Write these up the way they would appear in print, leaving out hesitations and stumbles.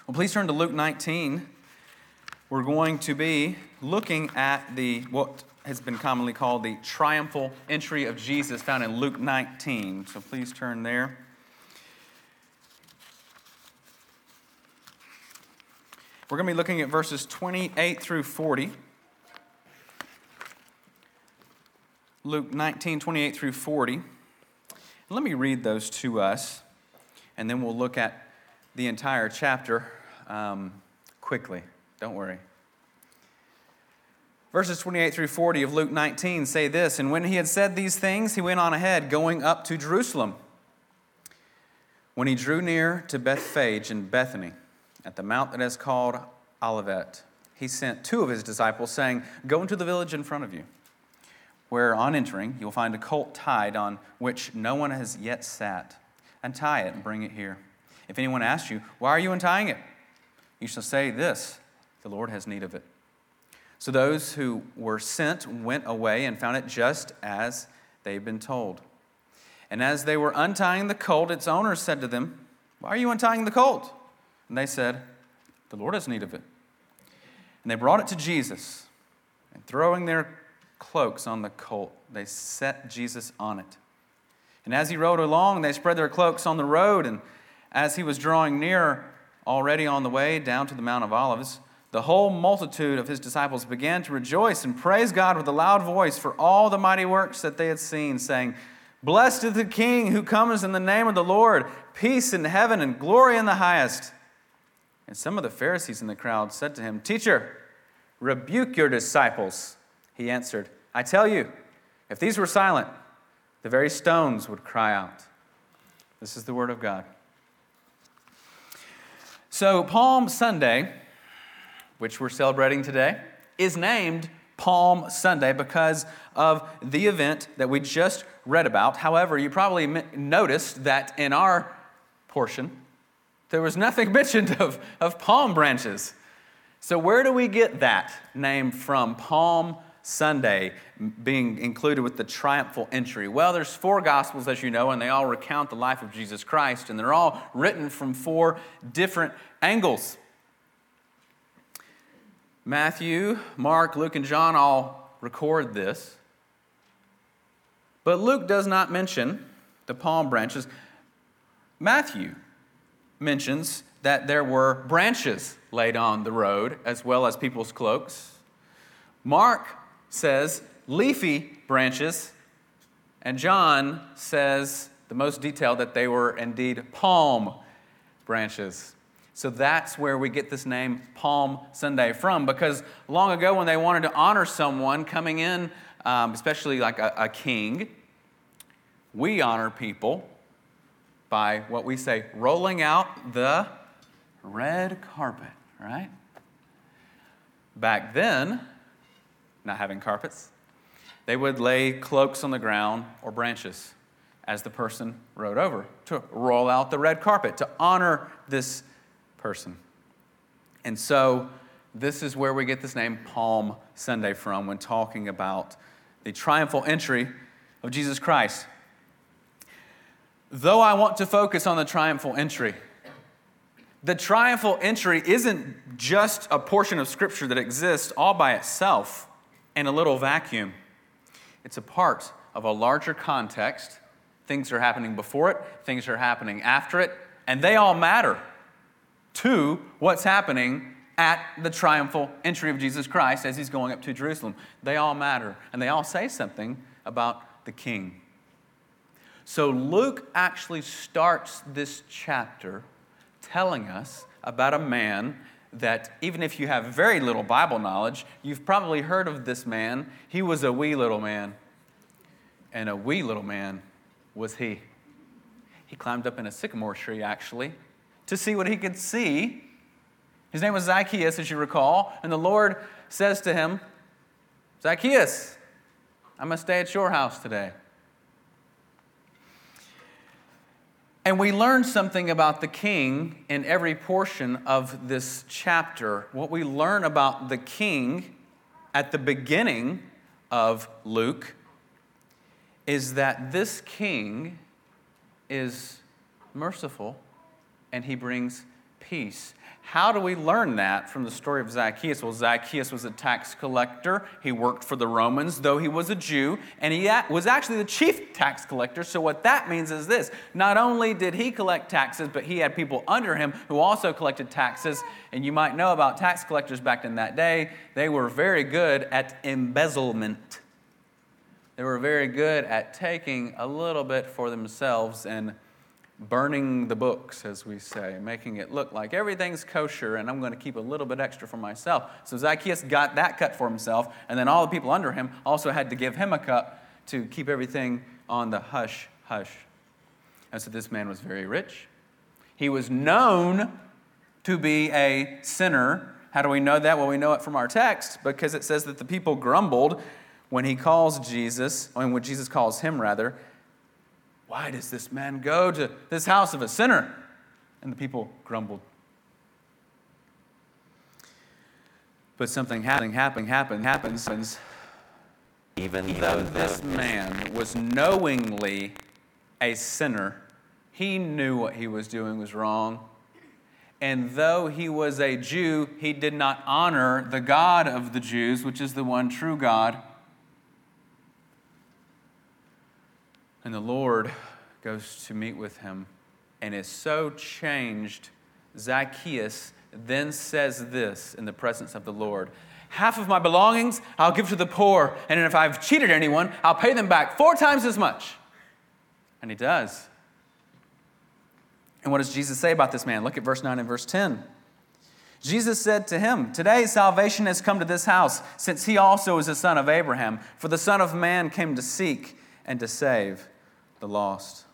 Well, please turn to Luke 19. We're going to be looking at what has been commonly called the triumphal entry of Jesus found in Luke 19. So please turn there. We're going to be looking at verses 28 through 40. Luke 19, 28 through 40. And let me read those to us, and then we'll look at the entire chapter quickly. Don't worry. Verses 28 through 40 of Luke 19 say this, "And when he had said these things, he went on ahead, going up to Jerusalem. When he drew near to Bethphage and Bethany, at the mount that is called Olivet, he sent two of his disciples, saying, 'Go into the village in front of you, where on entering you will find a colt tied on which no one has yet sat. Untie it and bring it here. If anyone asks you, "Why are you untying it?" you shall say this, "The Lord has need of it." So those who were sent went away and found it just as they had been told. And as they were untying the colt, its owner said to them, "Why are you untying the colt?" And they said, "The Lord has need of it." And they brought it to Jesus, and throwing their cloaks on the colt, they set Jesus on it. And as he rode along, they spread their cloaks on the road, and as he was drawing near, already on the way down to the Mount of Olives, the whole multitude of his disciples began to rejoice and praise God with a loud voice for all the mighty works that they had seen, saying, "Blessed is the King who comes in the name of the Lord, peace in heaven and glory in the highest." And some of the Pharisees in the crowd said to him, "Teacher, rebuke your disciples." He answered, "I tell you, if these were silent, the very stones would cry out." This is the word of God. So Palm Sunday, which we're celebrating today, is named Palm Sunday because of the event that we just read about. However, you probably noticed that in our portion, there was nothing mentioned of palm branches. So where do we get that name from, Palm Sunday being included with the triumphal entry? Well, there's 4 Gospels, as you know, and they all recount the life of Jesus Christ, and they're all written from 4 different angles. Matthew, Mark, Luke, and John all record this. But Luke does not mention the palm branches. Matthew mentions that there were branches laid on the road as well as people's cloaks. Mark says leafy branches, and John says the most detailed that they were indeed palm branches. So that's where we get this name Palm Sunday from, because long ago when they wanted to honor someone coming in, especially like a king, we honor people by what we say, rolling out the red carpet, right? Back then, not having carpets, they would lay cloaks on the ground or branches as the person rode over to roll out the red carpet to honor this person. And so this is where we get this name Palm Sunday from when talking about the triumphal entry of Jesus Christ. Though I want to focus on the triumphal entry, the triumphal entry isn't just a portion of Scripture that exists all by itself in a little vacuum. It's a part of a larger context. Things are happening before it, things are happening after it, and they all matter to what's happening at the triumphal entry of Jesus Christ as he's going up to Jerusalem. They all matter, and they all say something about the King. So Luke actually starts this chapter telling us about a man that even if you have very little Bible knowledge, you've probably heard of this man. He was a wee little man, and a wee little man was he. He climbed up in a sycamore tree, actually, to see what he could see. His name was Zacchaeus, as you recall, and the Lord says to him, "Zacchaeus, I'm going to stay at your house today." And we learn something about the King in every portion of this chapter. What we learn about the King at the beginning of Luke is that this King is merciful and he brings peace. How do we learn that from the story of Zacchaeus? Well, Zacchaeus was a tax collector. He worked for the Romans, though he was a Jew, and he was actually the chief tax collector. So what that means is this: not only did he collect taxes, but he had people under him who also collected taxes. And you might know about tax collectors back in that day. They were very good at embezzlement. They were very good at taking a little bit for themselves and burning the books, as we say, making it look like everything's kosher and I'm going to keep a little bit extra for myself. So Zacchaeus got that cut for himself, and then all the people under him also had to give him a cut to keep everything on the hush, hush. And so this man was very rich. He was known to be a sinner. How do we know that? Well, we know it from our text, because it says that the people grumbled when he calls Jesus, when Jesus calls him rather. Why does this man go to this house of a sinner? And the people grumbled. But something happens. Even though this man was knowingly a sinner, he knew what he was doing was wrong. And though he was a Jew, he did not honor the God of the Jews, which is the one true God. And the Lord goes to meet with him and is so changed. Zacchaeus then says this in the presence of the Lord: half of my belongings I'll give to the poor, and if I've cheated anyone, I'll pay them back 4 times as much. And he does. And what does Jesus say about this man? Look at verse 9 and verse 10. Jesus said to him, "Today salvation has come to this house, since he also is a son of Abraham. For the Son of Man came to seek and to save the lost."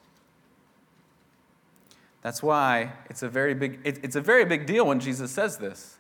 That's why it's a very big deal when Jesus says this.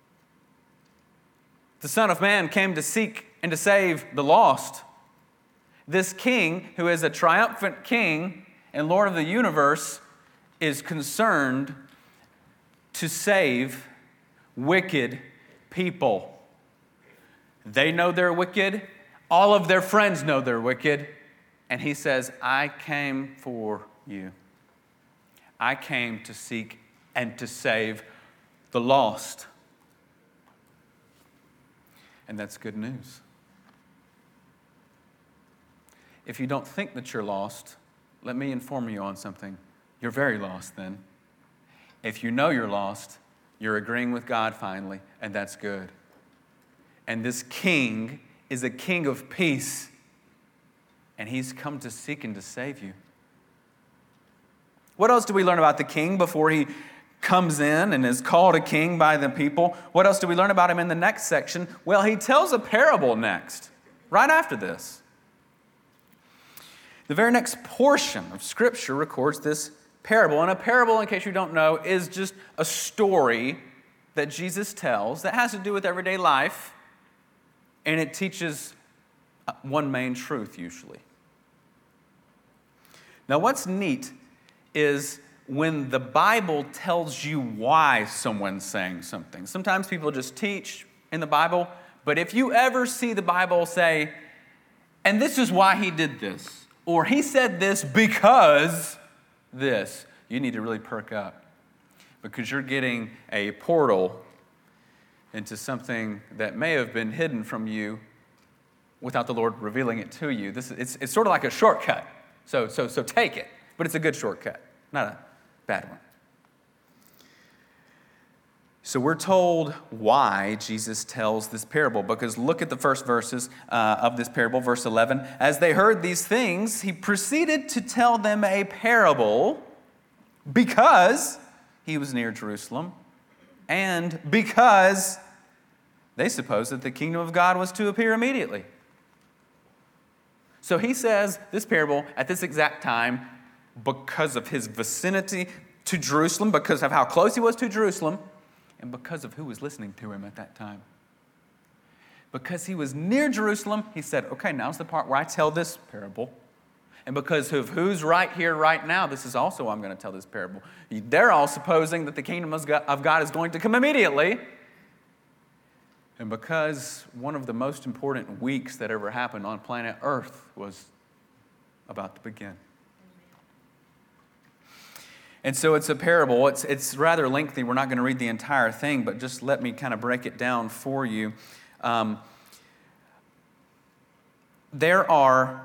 The Son of Man came to seek and to save the lost. This king, who is a triumphant king and Lord of the universe, is concerned to save wicked people. They know they're wicked. All of their friends know they're wicked. And he says, I came for you. I came to seek and to save the lost. And that's good news. If you don't think that you're lost, let me inform you on something. You're very lost then. If you know you're lost, you're agreeing with God finally, and that's good. And this king is a king of peace, and he's come to seek and to save you. What else do we learn about the king before he comes in and is called a king by the people? What else do we learn about him in the next section? Well, he tells a parable next, right after this. The very next portion of Scripture records this parable. And a parable, in case you don't know, is just a story that Jesus tells that has to do with everyday life, and it teaches one main truth usually. Now, what's neat is when the Bible tells you why someone's saying something. Sometimes people just teach in the Bible, but if you ever see the Bible say, and this is why he did this, or he said this because this, you need to really perk up, because you're getting a portal into something that may have been hidden from you without the Lord revealing it to you. It's sort of like a shortcut. So take it. But it's a good shortcut, not a bad one. So we're told why Jesus tells this parable, because look at the first verses of this parable, verse 11. As they heard these things, he proceeded to tell them a parable because he was near Jerusalem and because they supposed that the kingdom of God was to appear immediately. So he says this parable at this exact time because of his vicinity to Jerusalem, because of how close he was to Jerusalem, and because of who was listening to him at that time. Because he was near Jerusalem, he said, okay, now's the part where I tell this parable. And because of who's right here, right now, this is also why I'm going to tell this parable. They're all supposing that the kingdom of God is going to come immediately. And because one of the most important weeks that ever happened on planet Earth was about to begin. And so it's a parable. It's rather lengthy. We're not going to read the entire thing, but just let me kind of break it down for you. There are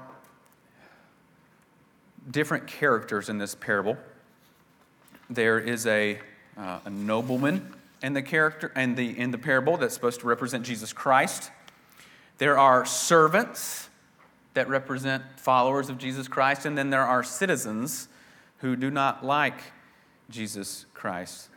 different characters in this parable. There is a nobleman in the character in the parable that's supposed to represent Jesus Christ. There are servants that represent followers of Jesus Christ, and then there are citizens who do not like Jesus Christ.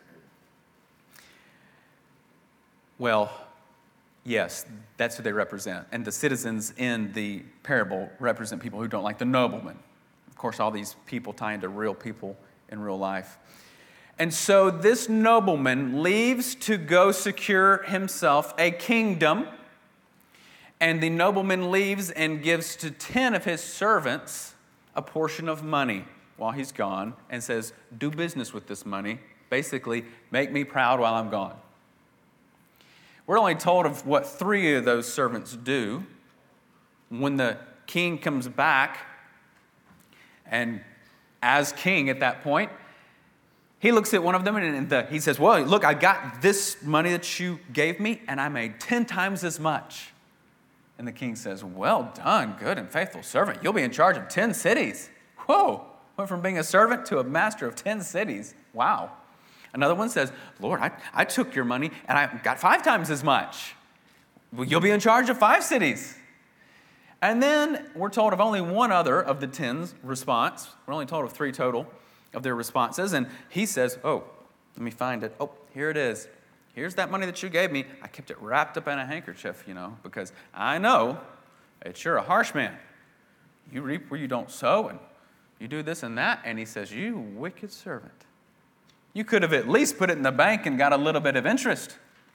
Well, yes, that's who they represent. And the citizens in the parable represent people who don't like the nobleman. Of course, all these people tie into real people in real life. And so this nobleman leaves to go secure himself a kingdom. And the nobleman leaves and gives to 10 of his servants a portion of money while he's gone and says, do business with this money. Basically, make me proud while I'm gone. We're only told of what 3 of those servants do. When the king comes back, and as king at that point, he looks at one of them and he says, well, look, I got this money that you gave me, and I made 10 times as much. And the king says, well done, good and faithful servant. You'll be in charge of 10 cities. Whoa, went from being a servant to a master of 10 cities. Wow. Another one says, Lord, I took your money and I got 5 times as much. Well, you'll be in charge of 5 cities. And then we're told of only one other of the 10's response. We're only told of 3 total of their responses. And he says, oh, let me find it. Oh, here it is. Here's that money that you gave me. I kept it wrapped up in a handkerchief, because I know that you're a harsh man. You reap where you don't sow, and you do this and that. And he says, you wicked servant. You could have at least put it in the bank and got a little bit of interest.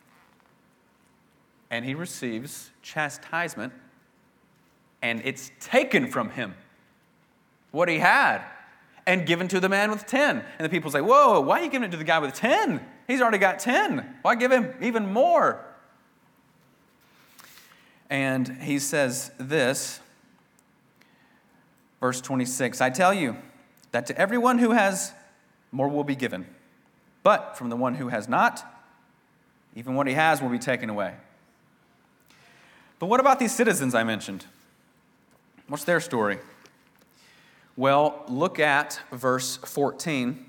And he receives chastisement, and it's taken from him what he had and given to the man with 10. And the people say, whoa, why are you giving it to the guy with 10? He's already got 10. Why give him even more? And he says this, verse 26, I tell you that to everyone who has, more will be given. But from the one who has not, even what he has will be taken away. But what about these citizens I mentioned? What's their story? Well, look at verse 14.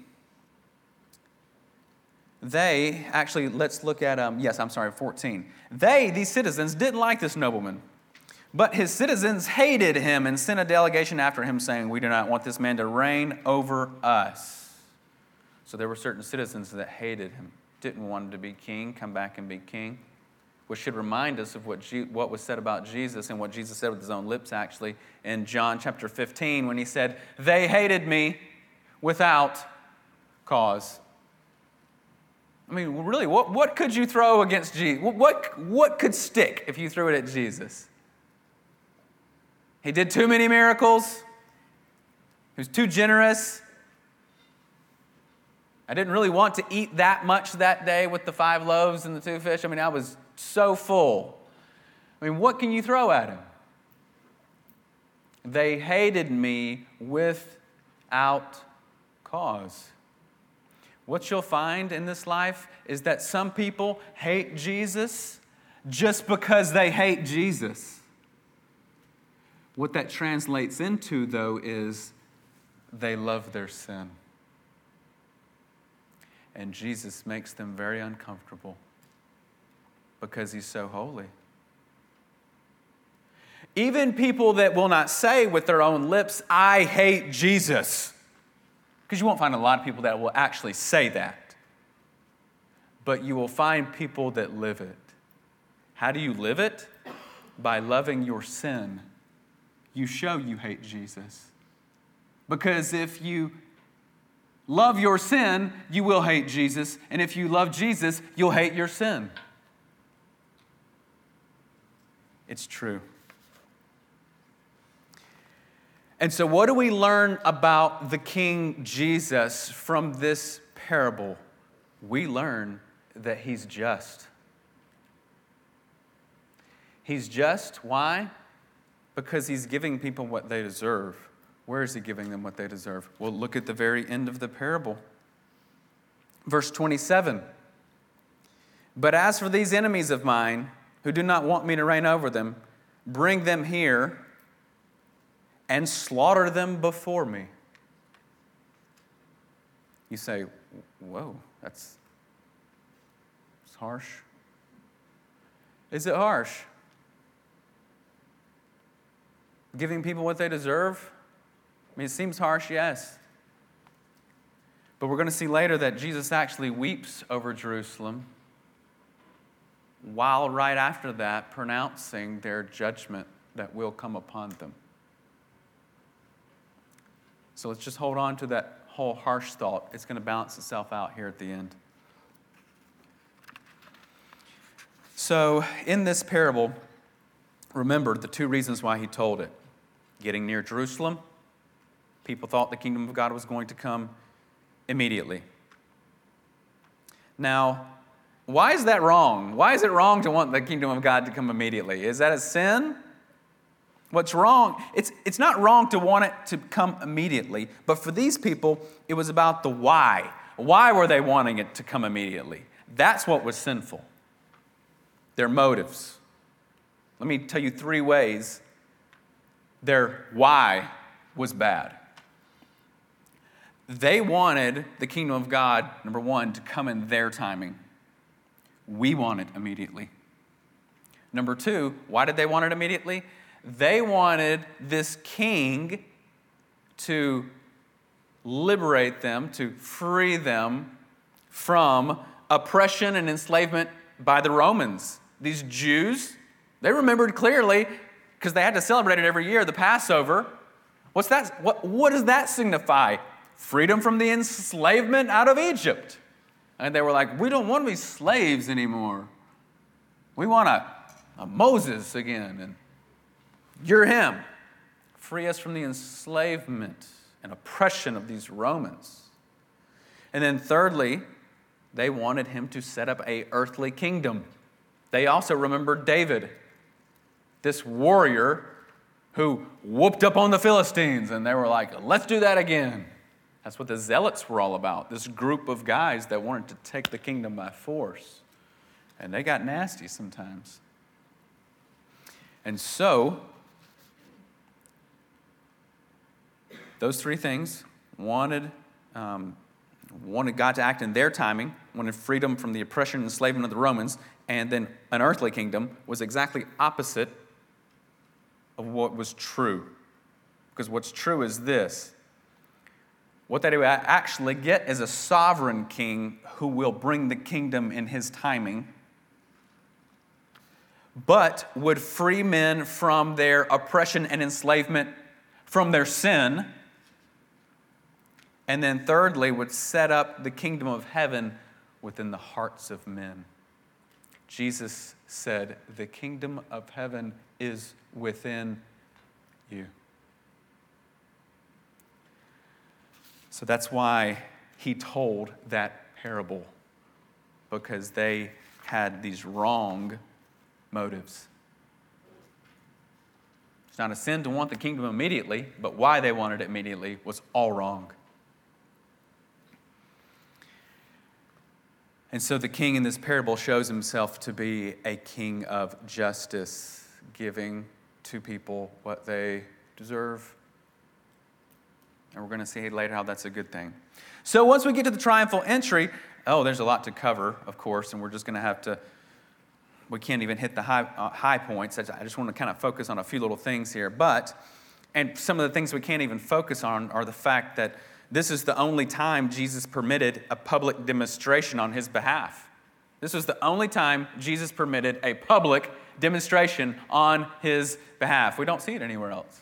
Let's look at, 14. These citizens, didn't like this nobleman. But his citizens hated him and sent a delegation after him saying, we do not want this man to reign over us. So there were certain citizens that hated him, didn't want him to be king, come back and be king. Which should remind us of what was said about Jesus and what Jesus said with his own lips, actually, in John chapter 15, when he said, they hated me without cause. I mean, really, what could you throw against Jesus? What could stick if you threw it at Jesus? He did too many miracles. He was too generous. I didn't really want to eat that much that day with the 5 loaves and the 2 fish. I mean, I was so full. I mean, what can you throw at him? They hated me without cause. What you'll find in this life is that some people hate Jesus just because they hate Jesus. What that translates into, though, is they love their sin. And Jesus makes them very uncomfortable because he's so holy. Even people that will not say with their own lips, I hate Jesus. Because you won't find a lot of people that will actually say that. But you will find people that live it. How do you live it? By loving your sin. You show you hate Jesus. Because if you love your sin, you will hate Jesus. And if you love Jesus, you'll hate your sin. It's true. And so what do we learn about the King Jesus from this parable? We learn that he's just. He's just. Why? Because he's giving people what they deserve. Where is he giving them what they deserve? Well, look at the very end of the parable. Verse 27. But as for these enemies of mine, who do not want me to reign over them, bring them here and slaughter them before me. You say, whoa, it's harsh. Is it harsh? Giving people what they deserve? I mean, it seems harsh, yes. But we're going to see later that Jesus actually weeps over Jerusalem, while right after that pronouncing their judgment that will come upon them. So let's just hold on to that whole harsh thought. It's going to balance itself out here at the end. So in this parable, remember the two reasons why he told it. Getting near Jerusalem, people thought the kingdom of God was going to come immediately. Now, why is that wrong? Why is it wrong to want the kingdom of God to come immediately? Is that a sin? What's wrong? It's not wrong to want it to come immediately, but for these people, it was about the why. Why were they wanting it to come immediately? That's what was sinful. Their motives. Let me tell you 3 ways their why was bad. They wanted the kingdom of God, number 1, to come in their timing. We want it immediately. Number 2, why did they want it immediately? They wanted this king to liberate them, to free them from oppression and enslavement by the Romans. These Jews, they remembered clearly, because they had to celebrate it every year, the Passover. What's that? What does that signify? Freedom from the enslavement out of Egypt. And they were like, we don't want to be slaves anymore. We want a Moses again. And you're him. Free us from the enslavement and oppression of these Romans. And then thirdly, they wanted him to set up an earthly kingdom. They also remembered David, this warrior who whooped up on the Philistines. And they were like, let's do that again. That's what the Zealots were all about, this group of guys that wanted to take the kingdom by force. And they got nasty sometimes. And so, those 3 things, wanted God to act in their timing, wanted freedom from the oppression and enslavement of the Romans, and then an earthly kingdom, was exactly opposite of what was true. Because what's true is this. What they would actually get is a sovereign king who will bring the kingdom in his timing, but would free men from their oppression and enslavement, from their sin, and then thirdly, would set up the kingdom of heaven within the hearts of men. Jesus said, the kingdom of heaven is within you. So that's why he told that parable, because they had these wrong motives. It's not a sin to want the kingdom immediately, but why they wanted it immediately was all wrong. And so the king in this parable shows himself to be a king of justice, giving to people what they deserve. And we're going to see later how that's a good thing. So once we get to the triumphal entry, there's a lot to cover, of course, and we're just going to have to, we can't even hit the high points. I just want to kind of focus on a few little things here. And some of the things we can't even focus on are the fact that this is the only time Jesus permitted a public demonstration on his behalf. This was the only time Jesus permitted a public demonstration on his behalf. We don't see it anywhere else.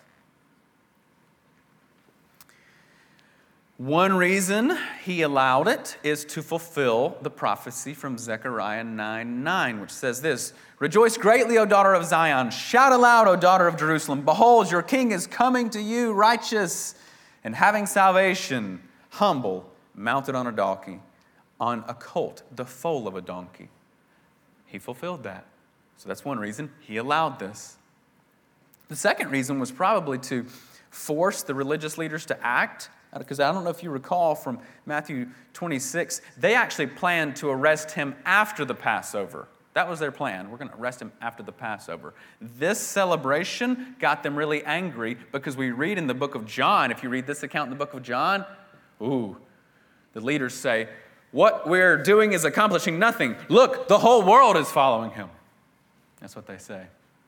One reason he allowed it is to fulfill the prophecy from Zechariah 9:9, which says this, "Rejoice greatly, O daughter of Zion. Shout aloud, O daughter of Jerusalem. Behold, your king is coming to you, righteous and having salvation, humble, mounted on a donkey, on a colt, the foal of a donkey." He fulfilled that. So that's one reason he allowed this. The second reason was probably to force the religious leaders to act Because I don't know if you recall from Matthew 26, they actually planned to arrest him after the Passover. That was their plan. We're going to arrest him after the Passover. This celebration got them really angry because we read in the book of John, if you read this account in the book of John, the leaders say, what we're doing is accomplishing nothing. Look, the whole world is following him. That's what they say.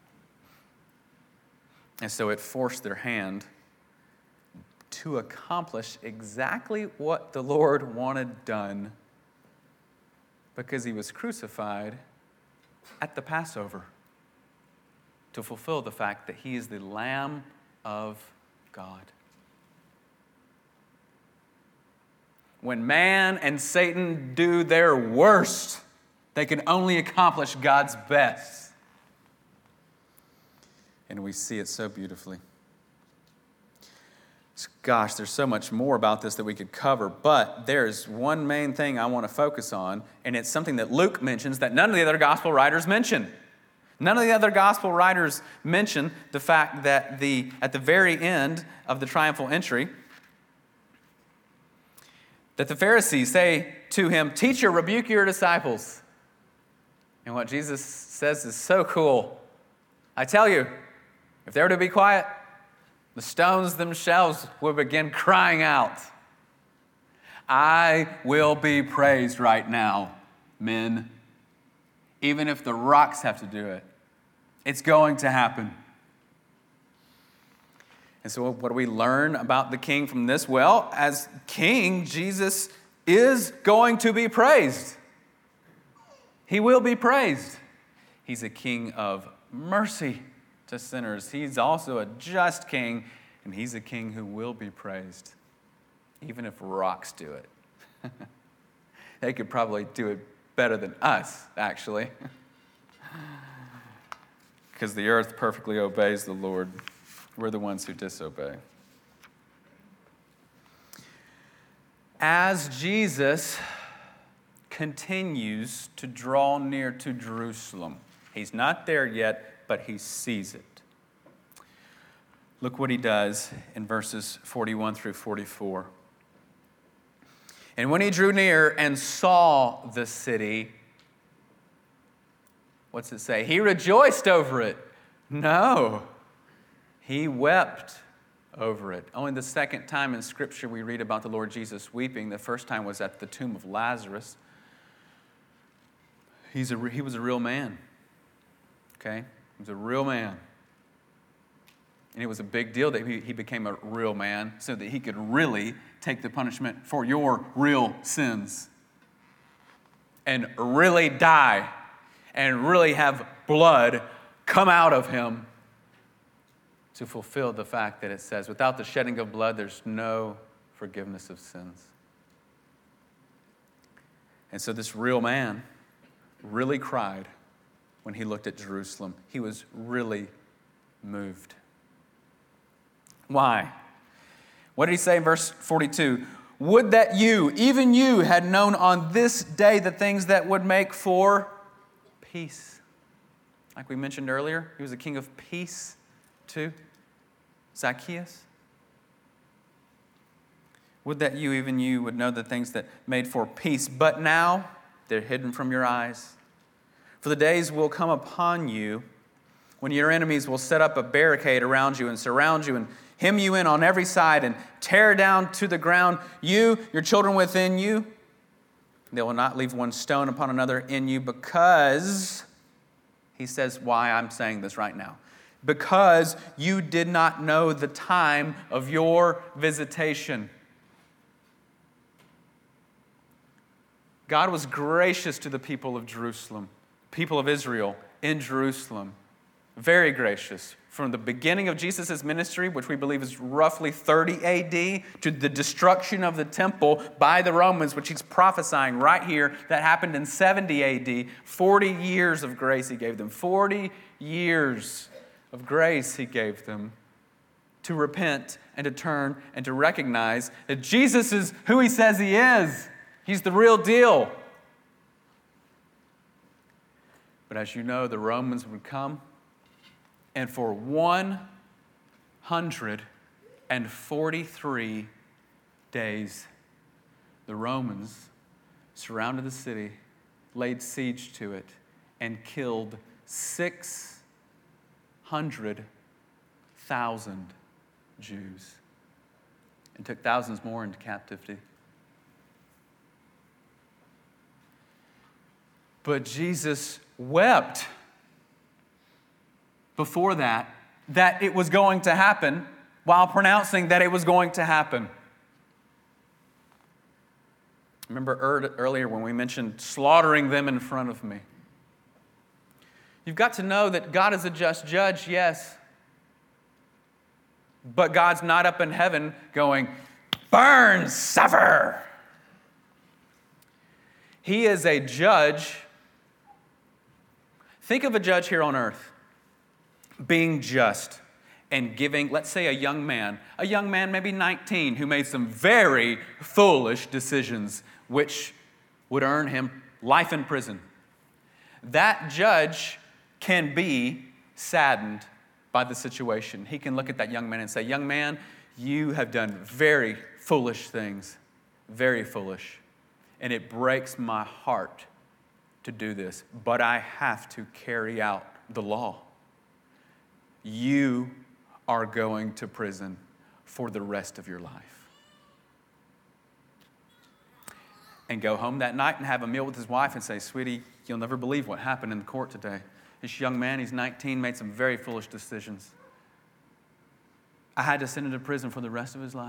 And so it forced their hand to accomplish exactly what the Lord wanted done because he was crucified at the Passover to fulfill the fact that he is the Lamb of God. When man and Satan do their worst, they can only accomplish God's best. And we see it so beautifully. Gosh, there's so much more about this that we could cover, but there's one main thing I want to focus on, and it's something that Luke mentions that none of the other gospel writers mention. None of the other gospel writers mention the fact that at the very end of the triumphal entry, that the Pharisees say to him, "Teacher, rebuke your disciples." And what Jesus says is so cool. I tell you, if they were to be quiet, the stones themselves will begin crying out. I will be praised right now, men, even if the rocks have to do it. It's going to happen. And so what do we learn about the King from this? Well, as King, Jesus is going to be praised. He will be praised. He's a King of mercy to sinners. He's also a just King, and he's a King who will be praised, even if rocks do it. They could probably do it better than us, actually, because the earth perfectly obeys the Lord. We're the ones who disobey. As Jesus continues to draw near to Jerusalem, he's not there yet, but he sees it. Look what he does in verses 41 through 44. And when he drew near and saw the city, what's it say? He rejoiced over it. No, he wept over it. Only the second time in Scripture we read about the Lord Jesus weeping. The first time was at the tomb of Lazarus. He was a real man. Okay? He was a real man. And it was a big deal that he became a real man so that he could really take the punishment for your real sins and really die and really have blood come out of him to fulfill the fact that it says, without the shedding of blood, there's no forgiveness of sins. And so this real man really cried when he looked at Jerusalem. He was really moved. Why? What did he say in verse 42? Would that you, even you, had known on this day the things that would make for peace. Like we mentioned earlier, he was a king of peace too. Zacchaeus. Would that you, even you, would know the things that made for peace. But now they're hidden from your eyes. For the days will come upon you when your enemies will set up a barricade around you and surround you and hem you in on every side and tear down to the ground you, your children within you. They will not leave one stone upon another in you because, he says why I'm saying this right now, because you did not know the time of your visitation. God was gracious to the people of Jerusalem, people of Israel in Jerusalem. Very gracious. From the beginning of Jesus' ministry, which we believe is roughly 30 AD, to the destruction of the temple by the Romans, which he's prophesying right here, that happened in 70 AD. 40 years of grace he gave them. 40 years of grace he gave them to repent and to turn and to recognize that Jesus is who he says he is. He's the real deal. But as you know, the Romans would come, and for 143 days, the Romans surrounded the city, laid siege to it, and killed 600,000 Jews and took thousands more into captivity. But Jesus wept before that it was going to happen, while pronouncing that it was going to happen. Remember earlier when we mentioned slaughtering them in front of me. You've got to know that God is a just judge, yes. But God's not up in heaven going, burn, suffer. He is a judge. Think of a judge here on earth being just and giving, let's say, a young man maybe 19, who made some very foolish decisions which would earn him life in prison. That judge can be saddened by the situation. He can look at that young man and say, young man, you have done very foolish things, very foolish. And it breaks my heart to do this, but I have to carry out the law. You are going to prison for the rest of your life. And go home that night and have a meal with his wife and say, sweetie, you'll never believe what happened in the court today. This young man, he's 19, made some very foolish decisions. I had to send him to prison for the rest of his life.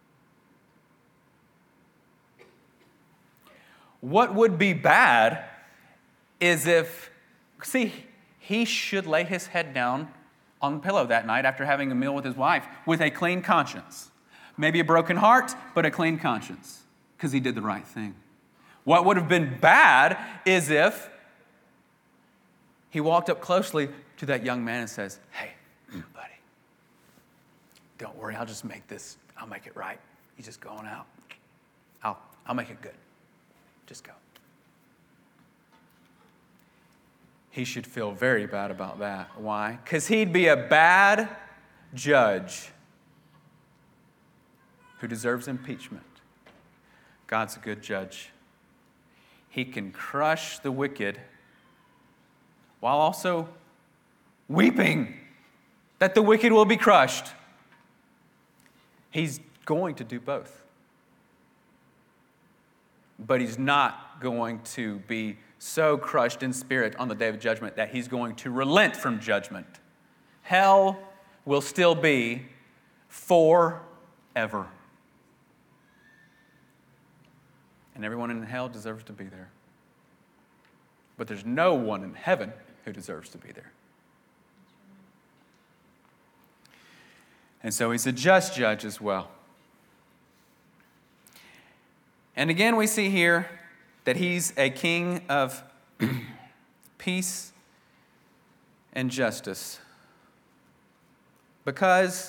What would be bad is if, he should lay his head down on the pillow that night after having a meal with his wife with a clean conscience. Maybe a broken heart, but a clean conscience, because he did the right thing. What would have been bad is if he walked up closely to that young man and says, hey, buddy, don't worry, I'll make it right. You just go on out. I'll make it good. Just go. He should feel very bad about that. Why? Because he'd be a bad judge who deserves impeachment. God's a good judge. He can crush the wicked while also weeping that the wicked will be crushed. He's going to do both. But he's not going to be so crushed in spirit on the day of judgment that he's going to relent from judgment. Hell will still be forever. And everyone in hell deserves to be there. But there's no one in heaven who deserves to be there. And so he's a just judge as well. And again, we see here that he's a king of peace and justice. Because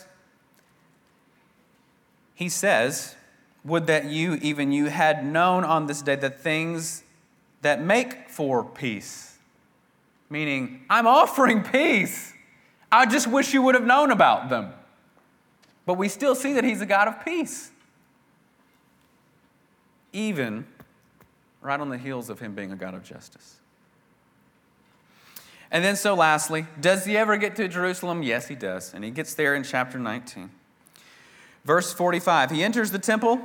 he says, would that you had known on this day the things that make for peace. Meaning, I'm offering peace. I just wish you would have known about them. But we still see that he's a God of peace. Even right on the heels of him being a God of justice. And then so lastly, does he ever get to Jerusalem? Yes, he does. And he gets there in chapter 19. Verse 45, he enters the temple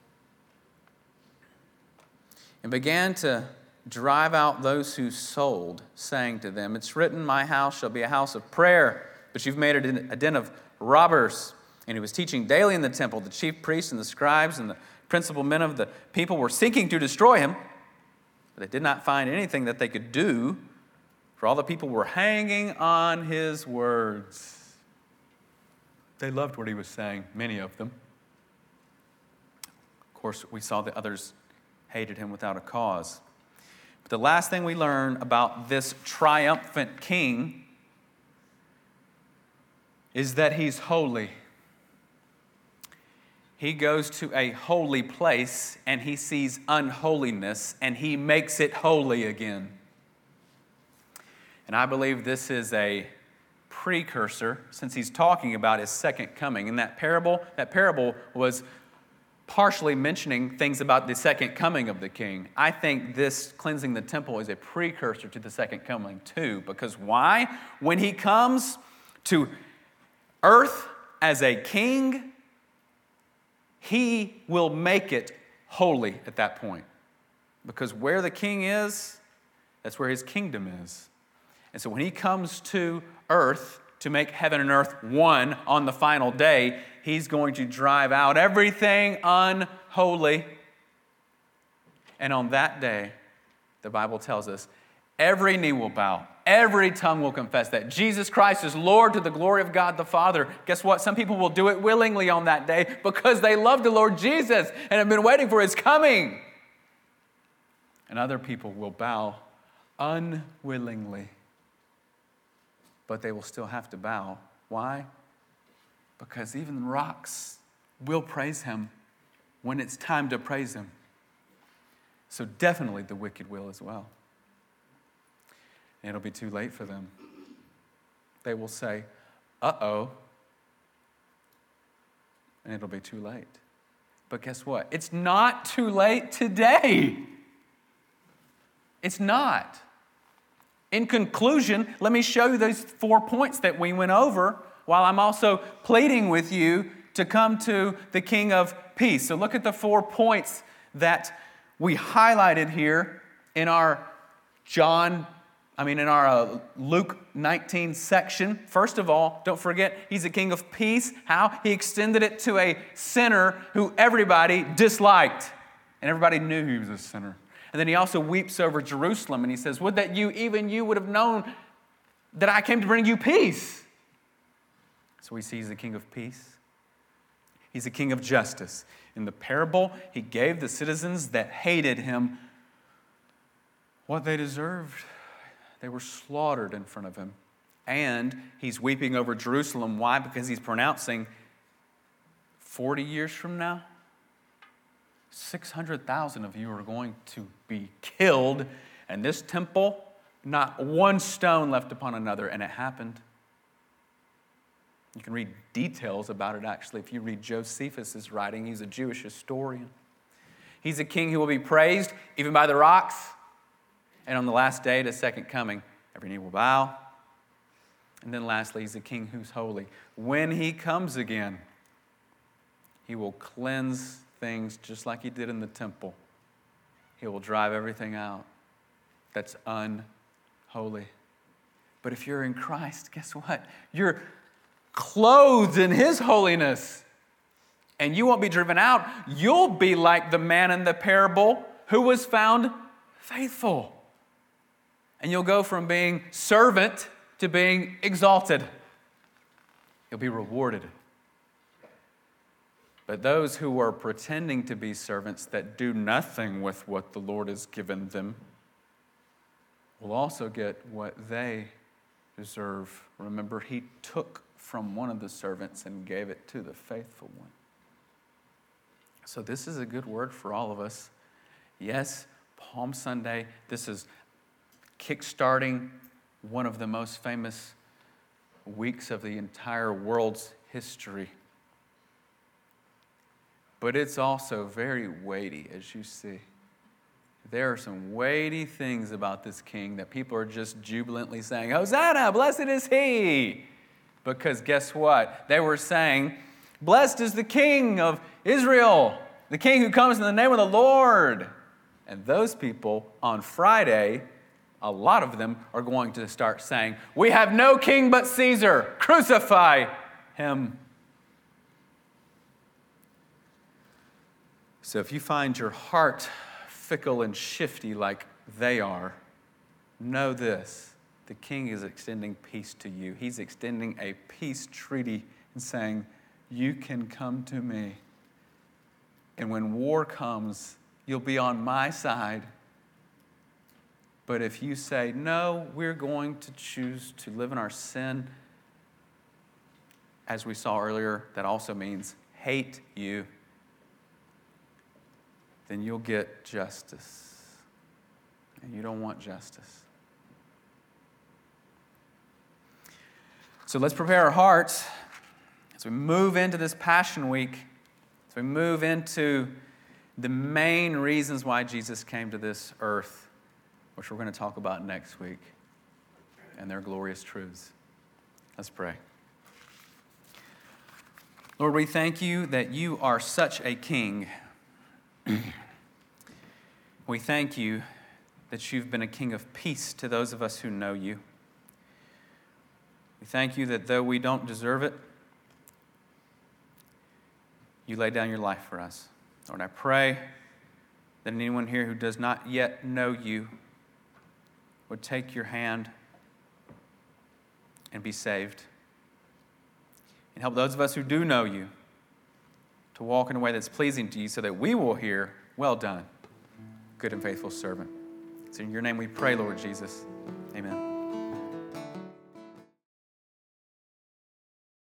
and began to drive out those who sold, saying to them, it's written, my house shall be a house of prayer, but you've made it a den of robbers. And he was teaching daily in the temple. The chief priests and the scribes and the principal men of the people were seeking to destroy him, but they did not find anything that they could do, for all the people were hanging on his words. They loved what he was saying, many of them. Of course, we saw that others hated him without a cause. But the last thing we learn about this triumphant king is that he's holy. He goes to a holy place and he sees unholiness and he makes it holy again. And I believe this is a precursor, since he's talking about his second coming. And that parable was partially mentioning things about the second coming of the king. I think this cleansing the temple is a precursor to the second coming too. Because why? When he comes to earth as a king, he will make it holy at that point. Because where the king is, that's where his kingdom is. And so when he comes to earth to make heaven and earth one on the final day, he's going to drive out everything unholy. And on that day, the Bible tells us, every knee will bow, every tongue will confess that Jesus Christ is Lord to the glory of God the Father. Guess what? Some people will do it willingly on that day because they love the Lord Jesus and have been waiting for his coming. And other people will bow unwillingly. But they will still have to bow. Why? Because even rocks will praise him when it's time to praise him. So definitely the wicked will as well. And it'll be too late for them. They will say, uh-oh. And it'll be too late. But guess what? It's not too late today. It's not. In conclusion, let me show you those 4 points that we went over while I'm also pleading with you to come to the King of Peace. So look at the 4 points that we highlighted here in our Luke 19 section. First of all, don't forget, he's a King of Peace. How? He extended it to a sinner who everybody disliked. And everybody knew he was a sinner. And then he also weeps over Jerusalem and he says, would that you would have known that I came to bring you peace. So we see he's the King of peace. He's the King of justice. In the parable, he gave the citizens that hated him what they deserved. They were slaughtered in front of him. And he's weeping over Jerusalem. Why? Because he's pronouncing 40 years from now, 600,000 of you are going to be killed, and this temple, not one stone left upon another, and it happened. You can read details about it, actually, if you read Josephus' writing. He's a Jewish historian. He's a king who will be praised, even by the rocks, and on the last day, at his second coming, every knee will bow. And then lastly, he's a king who's holy. When he comes again, he will cleanse things just like he did in the temple. He will drive everything out that's unholy. But if you're in Christ, guess what? You're clothed in his holiness. And you won't be driven out. You'll be like the man in the parable who was found faithful. And you'll go from being servant to being exalted. You'll be rewarded. But those who are pretending to be servants that do nothing with what the Lord has given them will also get what they deserve. Remember, he took from one of the servants and gave it to the faithful one. So this is a good word for all of us. Yes, Palm Sunday, this is kickstarting one of the most famous weeks of the entire world's history. But it's also very weighty, as you see. There are some weighty things about this king that people are just jubilantly saying, Hosanna, blessed is he. Because guess what? They were saying, blessed is the King of Israel, the King who comes in the name of the Lord. And those people on Friday, a lot of them are going to start saying, we have no king but Caesar. Crucify him. So if you find your heart fickle and shifty like they are, know this. The king is extending peace to you. He's extending a peace treaty and saying, you can come to me. And when war comes, you'll be on my side. But if you say, no, we're going to choose to live in our sin, as we saw earlier, that also means hate you, then you'll get justice. And you don't want justice. So let's prepare our hearts as we move into this Passion Week. As So we move into the main reasons why Jesus came to this earth, which we're going to talk about next week, and their glorious truths. Let's pray. Lord, we thank you that you are such a king. We thank you that you've been a king of peace to those of us who know you. We thank you that though we don't deserve it, you lay down your life for us. Lord, I pray that anyone here who does not yet know you would take your hand and be saved. And help those of us who do know you to walk in a way that's pleasing to you so that we will hear, well done, good and faithful servant. It's in your name we pray, Lord Jesus. Amen.